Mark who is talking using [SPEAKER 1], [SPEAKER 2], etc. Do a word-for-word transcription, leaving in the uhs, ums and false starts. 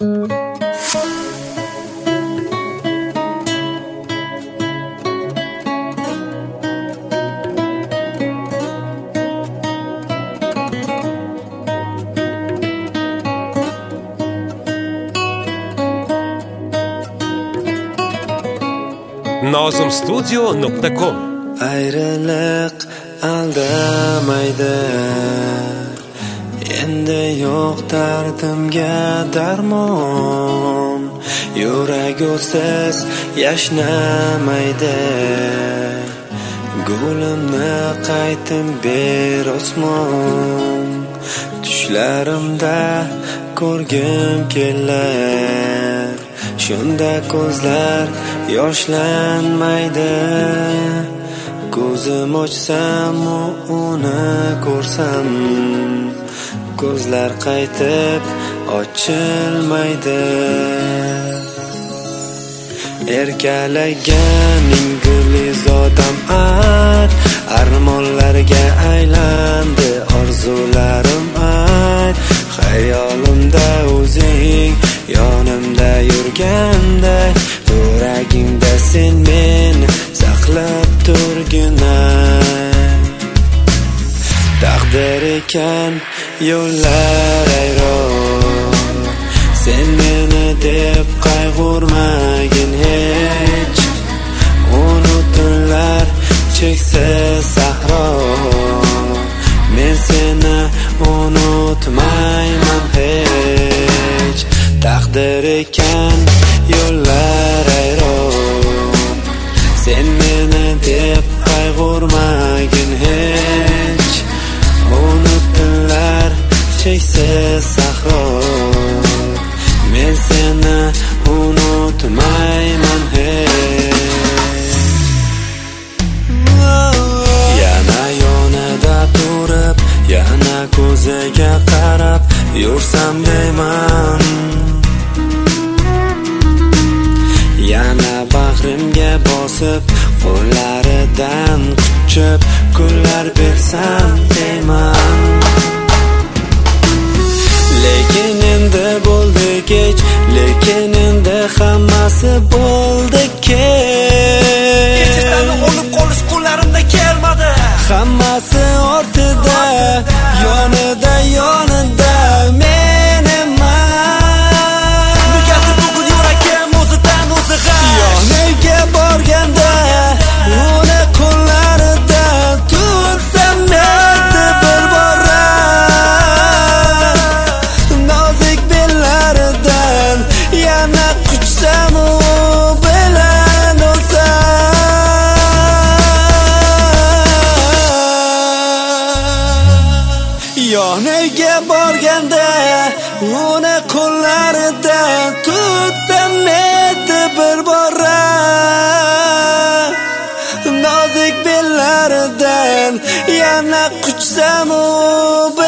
[SPEAKER 1] nozim studio nuqta com.
[SPEAKER 2] Ayriliq aldamaydi, endi yo'q dardimga darmon. Yurag o'siz yashnamaydi, gulimni qaytib ber osmon. Tushlarimda ko'rgim kelar, shunda ko'zlar yoshlanmaydi. Ko'zim ochsam uni ko'rsam, ko'zlar qaytib ochilmaydi. Erkalaganing gulizodam at, armonlarga aylandi orzularim at. Xayolimda o'zing yonimda yurganday, yuragingda sen meni saqlab turginay. Taqdir ekan yo'llar ayron, sen meni deb qayg'urmagin hech. Unutunlar cheksiz sahro, men seni unutmayman hech. Taqdir ekan yo'llar ayron, sen meni deb qayg'urmagin hech. Unutunlar cheksiz sahro, men seni unutmayman hech. Yana yonida turib, yana ko'ziga qarab yursam deyman. Yana bag'rimga bosib, qo'llaridan quchib kunlar bersam deyman. Lekin endi bo'ldi kech, lekin endi hammasi bo'ldi kech.
[SPEAKER 3] Kecha seni olib qolish qo'llarimda kelmadi.
[SPEAKER 2] Hammasi ortida, yonida yonida men eman.
[SPEAKER 3] Nega bugun yuragim o'zidan o'zi g'ash.
[SPEAKER 2] Yoniga borganda uni qo'llaridan tutsam edi bir bora. Nozik bellaridan yana quchsam u bilan o'lsam. Yoniga borganda uni qo'llaridan tutsam edi bir bora. Nozik bellaridan yana quchsam u